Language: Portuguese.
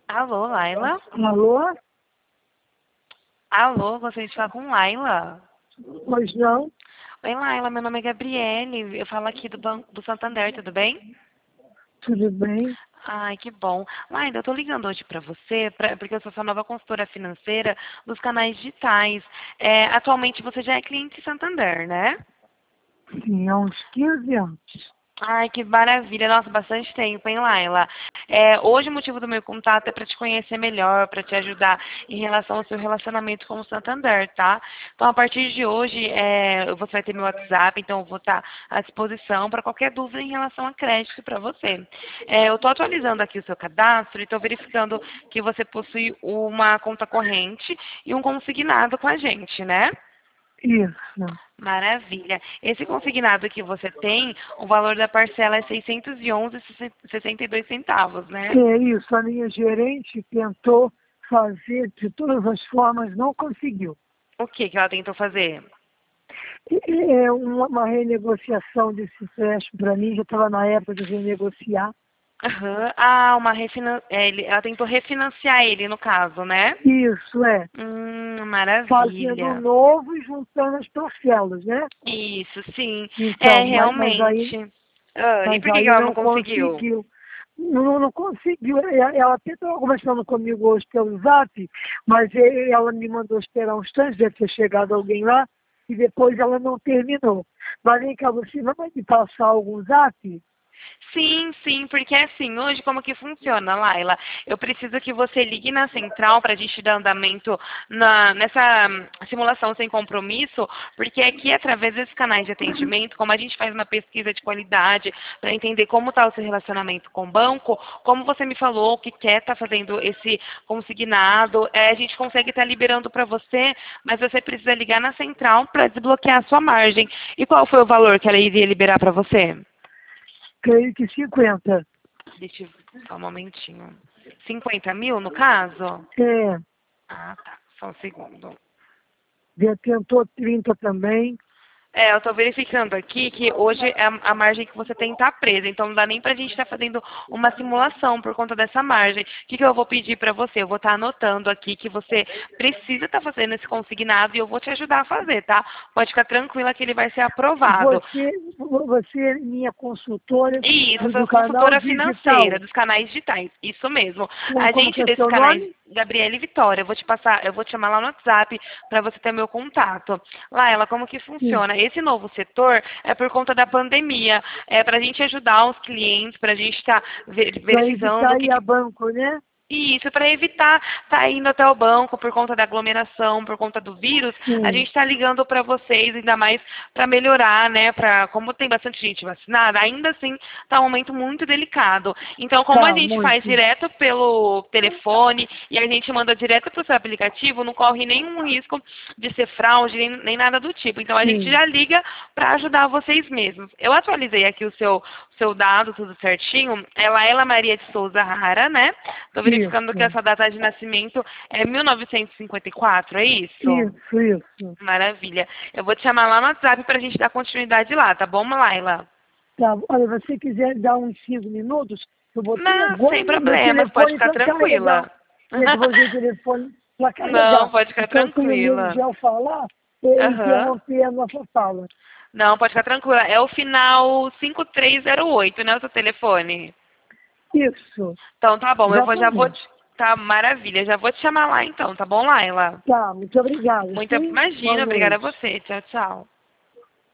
Alô, Laila? Alô? Alô, gostaria de falar com Laila. Pois não? Oi, Laila, meu nome é Gabriele. Eu falo aqui do Banco do Santander, tudo bem? Tudo bem? Ai, que bom. Laila, eu tô ligando hoje pra você, porque eu sou sua nova consultora financeira dos canais digitais. Atualmente você já é cliente Santander, né? Sim, há uns 15 anos. Ai, que maravilha. Nossa, bastante tempo, hein, Laila? Hoje o motivo do meu contato é para te conhecer melhor, para te ajudar em relação ao seu relacionamento com o Santander, tá? Então, a partir de hoje, você vai ter meu WhatsApp, então eu vou estar à disposição para qualquer dúvida em relação a crédito para você. Eu estou atualizando aqui o seu cadastro e estou verificando que você possui uma conta corrente e um consignado com a gente, né? Isso. Maravilha. Esse consignado que você tem, o valor da parcela é 611,62 centavos, né? É isso, a minha gerente tentou fazer de todas as formas, não conseguiu. O que que ela tentou fazer? É uma renegociação desse empréstimo para mim, já estava na época de renegociar. Aham. Ah, ela tentou refinanciar ele, no caso, né? Isso, fazendo um Maravilha. novo e juntando as parcelas, né? Isso, sim. Então, Realmente. Ah, e mas por que que aí ela não não conseguiu? conseguiu. Não conseguiu. Ela até estava conversando comigo hoje pelo Zap, mas ela me mandou esperar uns tantos, deve ter chegado alguém lá, e depois ela não terminou. Mas vem cá, você vai me passar algum Zap? Sim, sim, porque assim, hoje como que funciona, Laila? Eu preciso que você ligue na central para a gente dar andamento nessa simulação sem compromisso, porque aqui, através desses canais de atendimento, como a gente faz uma pesquisa de qualidade para entender como está o seu relacionamento com o banco, como você me falou que quer estar fazendo esse consignado, a gente consegue estar liberando para você, mas você precisa ligar na central para desbloquear a sua margem. E qual foi o valor que ela iria liberar para você? Creio que 50. Deixa eu só um momentinho. 50 mil, no caso? É, Ah, tá. Só um segundo. tentou 30 também. Eu estou verificando aqui que hoje a margem que você tem está presa, então não dá nem para a gente estar fazendo uma simulação por conta dessa margem. O que eu vou pedir para você? Eu vou estar anotando aqui que você precisa estar fazendo esse consignado e eu vou te ajudar a fazer, tá? Pode ficar tranquila que ele vai ser aprovado. Você é minha consultora Isso, eu sou do canal consultora financeira digital. dos canais digitais. Isso mesmo. A Como que gente é desses seu canais, nome? Gabriela e Vitória, eu vou te chamar lá no WhatsApp para você ter meu contato. Laila, como que Sim. funciona? Esse novo setor é por conta da pandemia. É para a gente ajudar os clientes, para a gente estar Para verificando o evitar que, ir que a banco, né? isso, para evitar estar indo até o banco por conta da aglomeração, por conta do vírus, a Sim. gente está ligando para vocês, ainda mais para melhorar, né? Como tem bastante gente vacinada, ainda assim está um momento muito delicado. Então, como a Tá, gente faz muito. direto pelo telefone e a gente manda direto para o seu aplicativo, não corre nenhum risco de ser fraude, nem nada do tipo. Então, a gente Sim. já liga para ajudar vocês mesmos. Eu atualizei aqui o seu dado, tudo certinho. É Laila Maria de Souza Rara, né? Estou verificando que Isso. essa data de nascimento é 1954, é isso? Isso. Maravilha. Eu vou te chamar lá no WhatsApp para a gente dar continuidade lá, tá bom, Laila? Tá, olha, se você quiser dar uns 5 minutos, eu botei Não, agora sem meu problemas, pode telefone ficar para carregar. tranquila. Gente, eu vou usar o telefone para Não, carregar. pode ficar Então, eu tenho medo de tranquila. ao falar, Aham. interromper a nossa fala. Não, pode ficar tranquila. É o final 5308, né, o seu telefone? Isso, Então tá bom, já vou exatamente. te... Tá, maravilha. Já vou te chamar lá então, tá bom, Laila? Tá, muito obrigada, sim? Boa Imagina, obrigada a noite. você. Tchau, tchau.